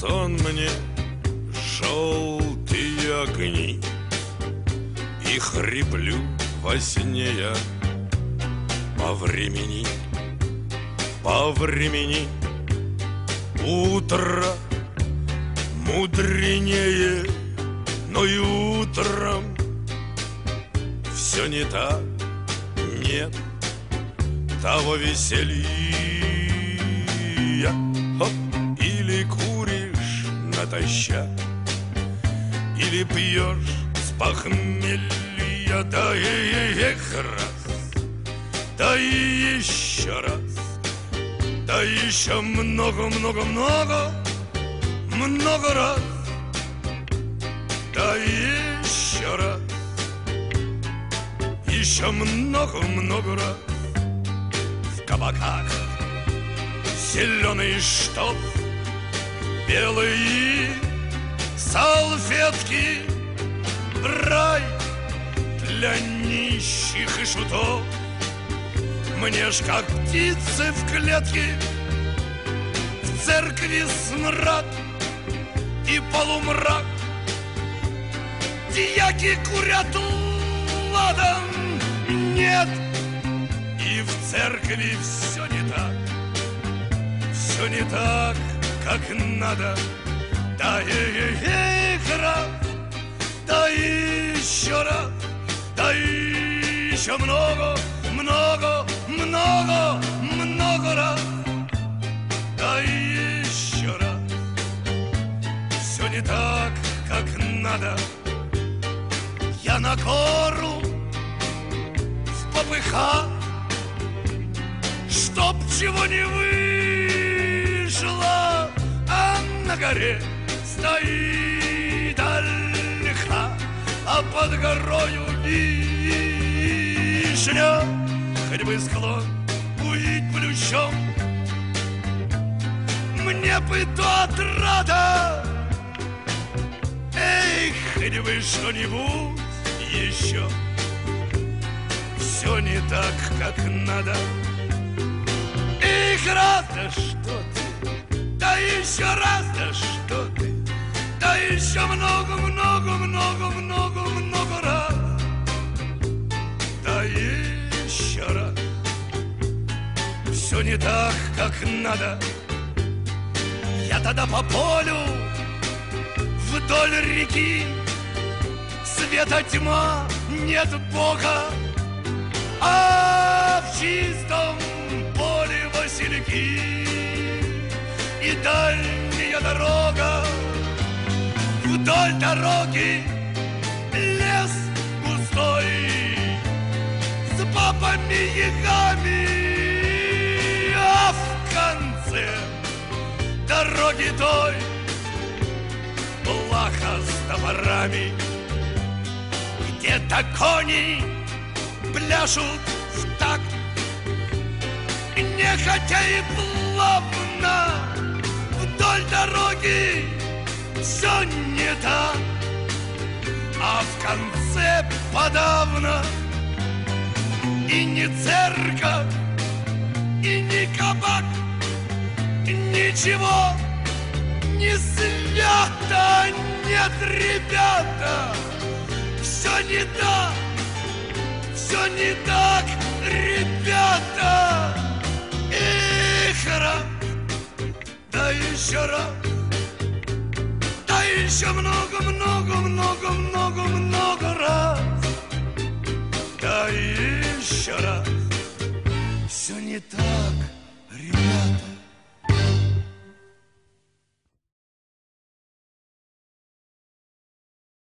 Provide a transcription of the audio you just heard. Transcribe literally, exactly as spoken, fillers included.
сон мне желтые огни, и хриплю во сне я по времени, по времени. Утро мудренее, но и утром все не так, нет того веселья. Хоп, или куришь натощак, или пьешь с похмелья, да и эх раз, да и еще раз, да еще много-много-много, много раз, да еще раз, еще много-много раз. В кабаках зеленый штоф, белые салфетки, рай для нищих и шутов. Мне ж как птицы в клетке, в церкви смрад и полумрак. Дьяки курят ладан, нет, и в церкви все не так, все не так, как надо. Да эх раз, да еще раз, да еще много, много, много, много раз, да еще раз. Все не так, как надо. Я на гору в попыхах, чтоб чего не вышло, а на горе стоит ольха, а под горою вишня. Хоть бы склон увидеть плющом, мне бы то отрада. Эй, хоть бы что-нибудь еще. Все не так, как надо. Эх, раз, да что ты, да еще раз, да что ты, да еще много, много, много, много, много раз, да еще раз. Все не так, как надо. Я тогда по полю вдоль реки, света тьма, нет Бога, а в чистом поле васильки и дальняя дорога. Вдоль дороги лес густой с бабами-ягами, а в конце дороги той плаха с топорами. Где-то кони пляшут в такт, нехотя и плавно. Вдоль дороги все не так, а в конце подавно и не церковь, и не кабак, ничего не свято. Нет, ребята, все не так, все не так, ребята. Эх, раз, да еще раз, да еще много, много, много, много, много раз, да еще раз. Все не так.